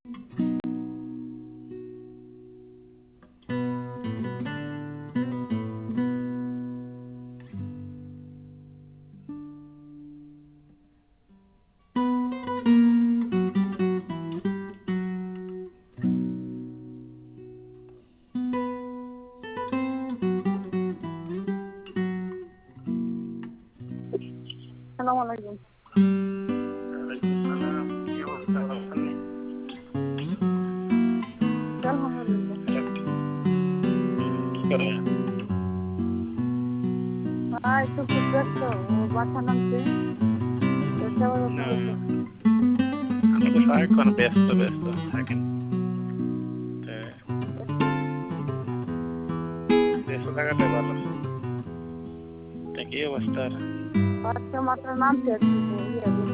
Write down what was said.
আসসালামু আলাইকুম। ওয়ালাইকুম সালাম। কি অবস্থা? ভালো আছেন? আলহামদুলিল্লাহ। কি করে? একটু খুব ব্যস্ত, ও বাসা নামছে, সেবা করতে না, গেছে। আমি তো সারাক্ষণ ব্যস্ত ব্যস্ত থাকেন। তা ব্যস্ত থাকাটাই ভালো। তা কি অবস্থা? আজকে মাত্র নামছে একটু ইয়ে